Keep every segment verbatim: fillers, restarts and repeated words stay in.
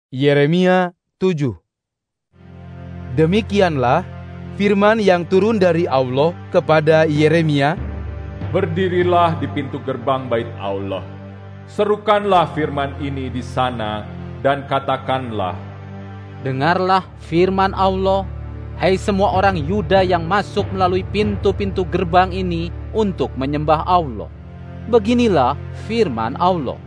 Yeremia tujuh. Demikianlah firman yang turun dari Allah kepada Yeremia. Berdirilah di pintu gerbang bait Allah. Serukanlah firman ini di sana dan katakanlah, dengarlah firman Allah, hai semua orang Yuda yang masuk melalui pintu-pintu gerbang ini untuk menyembah Allah. Beginilah firman Allah,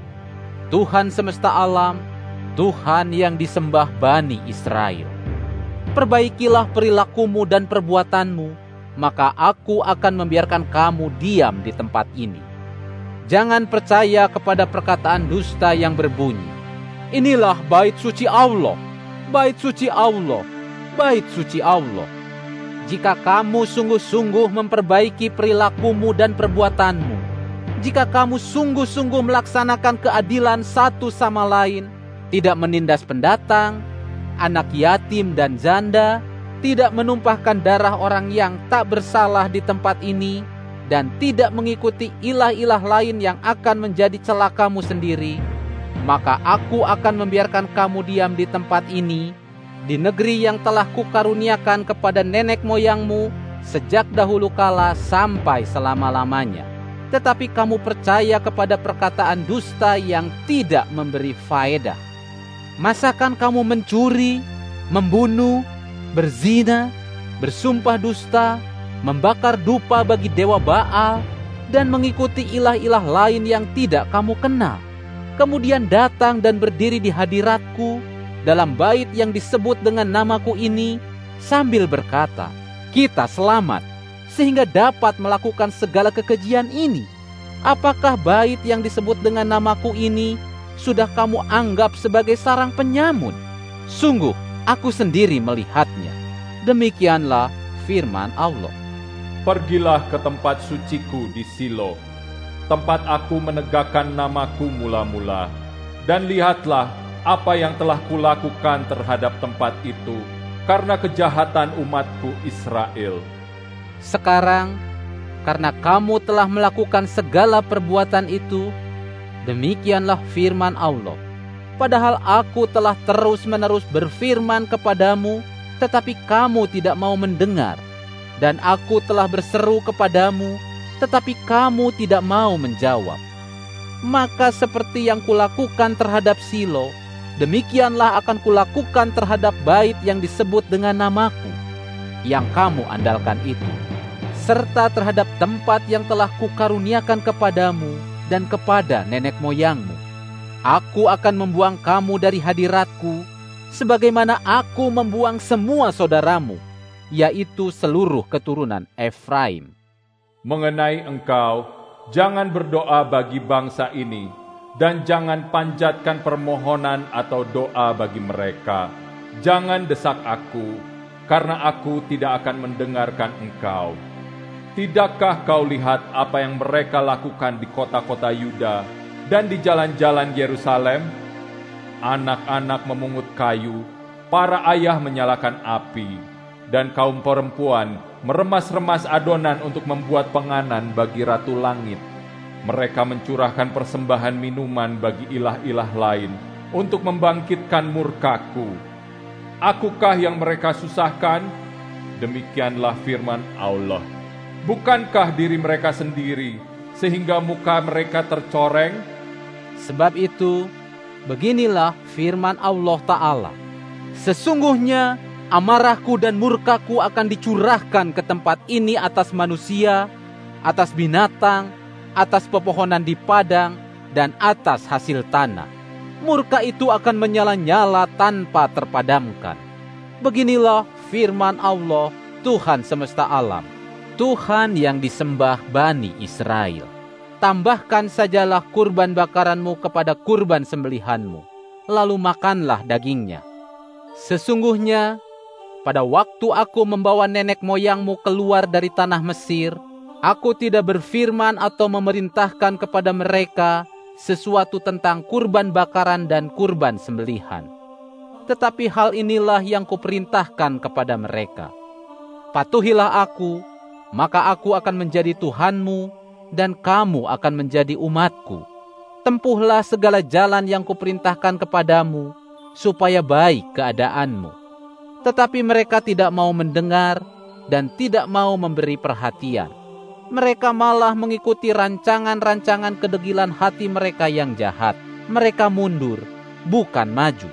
Tuhan semesta alam, Tuhan yang disembah Bani Israel. Perbaikilah perilakumu dan perbuatanmu, maka aku akan membiarkan kamu diam di tempat ini. Jangan percaya kepada perkataan dusta yang berbunyi, inilah bait suci Allah, bait suci Allah, bait suci Allah. Jika kamu sungguh-sungguh memperbaiki perilakumu dan perbuatanmu, jika kamu sungguh-sungguh melaksanakan keadilan satu sama lain, tidak menindas pendatang, anak yatim dan janda, tidak menumpahkan darah orang yang tak bersalah di tempat ini, dan tidak mengikuti ilah-ilah lain yang akan menjadi celakamu sendiri, maka aku akan membiarkan kamu diam di tempat ini, di negeri yang telah kukaruniakan kepada nenek moyangmu sejak dahulu kala sampai selama-lamanya. Tetapi kamu percaya kepada perkataan dusta yang tidak memberi faedah. Masakan kamu mencuri, membunuh, berzina, bersumpah dusta, membakar dupa bagi dewa Baal, dan mengikuti ilah-ilah lain yang tidak kamu kenal? Kemudian datang dan berdiri di hadiratku dalam bait yang disebut dengan namaku ini, sambil berkata, kita selamat, sehingga dapat melakukan segala kekejian ini. Apakah bait yang disebut dengan namaku ini sudah kamu anggap sebagai sarang penyamun? Sungguh, aku sendiri melihatnya. Demikianlah firman Allah. pergilah ke tempat suciku di Silo, tempat aku menegakkan namaku mula-mula, dan lihatlah apa yang telah kulakukan terhadap tempat itu karena kejahatan umatku Israel. Sekarang, karena kamu telah melakukan segala perbuatan itu, demikianlah firman Allah. Padahal aku telah terus-menerus berfirman kepadamu, tetapi kamu tidak mau mendengar. Dan aku telah berseru kepadamu, tetapi kamu tidak mau menjawab. Maka seperti yang kulakukan terhadap Silo, demikianlah akan kulakukan terhadap bait yang disebut dengan namaku, yang kamu andalkan itu, serta terhadap tempat yang telah kukaruniakan kepadamu dan kepada nenek moyangmu. Aku akan membuang kamu dari hadiratku, sebagaimana aku membuang semua saudaramu, yaitu seluruh keturunan Efraim. Mengenai engkau, jangan berdoa bagi bangsa ini, dan jangan panjatkan permohonan atau doa bagi mereka. Jangan desak aku, karena aku tidak akan mendengarkan engkau. Tidakkah kau lihat apa yang mereka lakukan di kota-kota Yuda dan di jalan-jalan Yerusalem? Anak-anak memungut kayu, para ayah menyalakan api, dan kaum perempuan meremas-remas adonan untuk membuat penganan bagi Ratu Langit. Mereka mencurahkan persembahan minuman bagi ilah-ilah lain untuk membangkitkan murkaku. Akukah yang mereka susahkan? Demikianlah firman Allah. Bukankah diri mereka sendiri sehingga muka mereka tercoreng? Sebab itu, beginilah firman Allah Ta'ala. Sesungguhnya amarahku dan murkaku akan dicurahkan ke tempat ini atas manusia, atas binatang, atas pepohonan di padang, dan atas hasil tanah. Murka itu akan menyala-nyala tanpa terpadamkan. Beginilah firman Allah, Tuhan semesta alam, Tuhan yang disembah Bani Israel. Tambahkan sajalah kurban bakaranmu kepada kurban sembelihanmu, lalu makanlah dagingnya. Sesungguhnya, pada waktu aku membawa nenek moyangmu keluar dari tanah Mesir, aku tidak berfirman atau memerintahkan kepada mereka sesuatu tentang kurban bakaran dan kurban sembelihan. Tetapi hal inilah yang kuperintahkan kepada mereka. Patuhilah aku, maka aku akan menjadi Tuhanmu, dan kamu akan menjadi umatku. Tempuhlah segala jalan yang kuperintahkan kepadamu, supaya baik keadaanmu. Tetapi mereka tidak mau mendengar dan tidak mau memberi perhatian. Mereka malah mengikuti rancangan-rancangan kedegilan hati mereka yang jahat. Mereka mundur, bukan maju.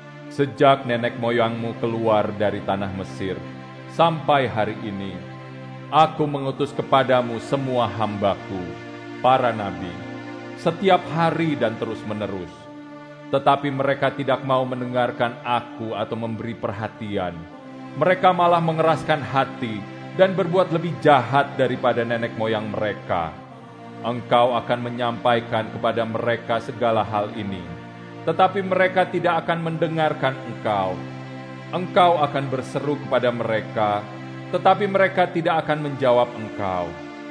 Sejak nenek moyangmu keluar dari tanah Mesir, sampai hari ini, aku mengutus kepadamu semua hambaku, para nabi, setiap hari dan terus-menerus. Tetapi mereka tidak mau mendengarkan aku atau memberi perhatian. Mereka malah mengeraskan hati dan berbuat lebih jahat daripada nenek moyang mereka. Engkau akan menyampaikan kepada mereka segala hal ini, tetapi mereka tidak akan mendengarkan engkau. Engkau akan berseru kepada mereka, tetapi mereka tidak akan menjawab engkau.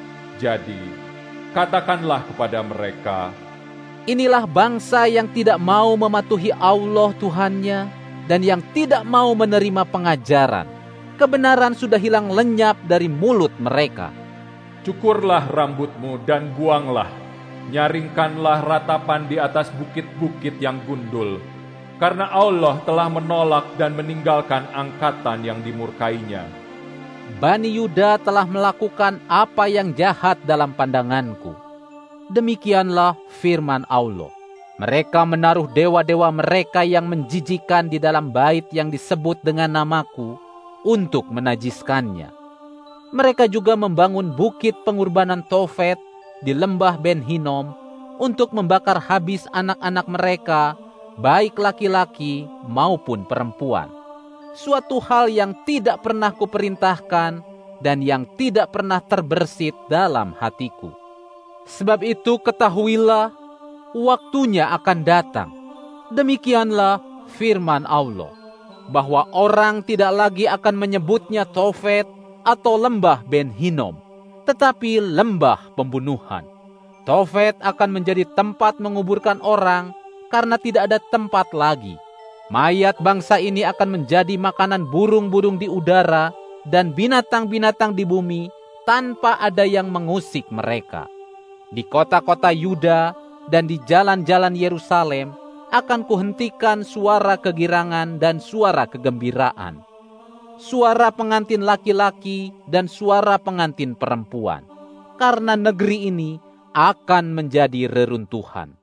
Jadi, katakanlah kepada mereka, inilah bangsa yang tidak mau mematuhi Allah Tuhannya dan yang tidak mau menerima pengajaran. Kebenaran sudah hilang lenyap dari mulut mereka. cukurlah rambutmu dan buanglah, nyaringkanlah ratapan di atas bukit-bukit yang gundul, karena Allah telah menolak dan meninggalkan angkatan yang dimurkainya. Bani Yuda telah melakukan apa yang jahat dalam pandanganku. Demikianlah firman Allah. Mereka menaruh dewa-dewa mereka yang menjijikan di dalam bait yang disebut dengan namaku untuk menajiskannya. Mereka juga membangun bukit pengorbanan Tofet di lembah Ben Hinom untuk membakar habis anak-anak mereka, baik laki-laki maupun perempuan. Suatu hal yang tidak pernah kuperintahkan dan yang tidak pernah terbersit dalam hatiku. Sebab itu ketahuilah, waktunya akan datang. Demikianlah firman Allah, bahwa orang tidak lagi akan menyebutnya Tofet atau lembah Ben Hinom, tetapi lembah pembunuhan. Tofet akan menjadi tempat menguburkan orang karena tidak ada tempat lagi. Mayat bangsa ini akan menjadi makanan burung-burung di udara dan binatang-binatang di bumi tanpa ada yang mengusik mereka. Di kota-kota Yuda dan di jalan-jalan Yerusalem akan kuhentikan suara kegirangan dan suara kegembiraan, suara pengantin laki-laki dan suara pengantin perempuan, karena negeri ini akan menjadi reruntuhan.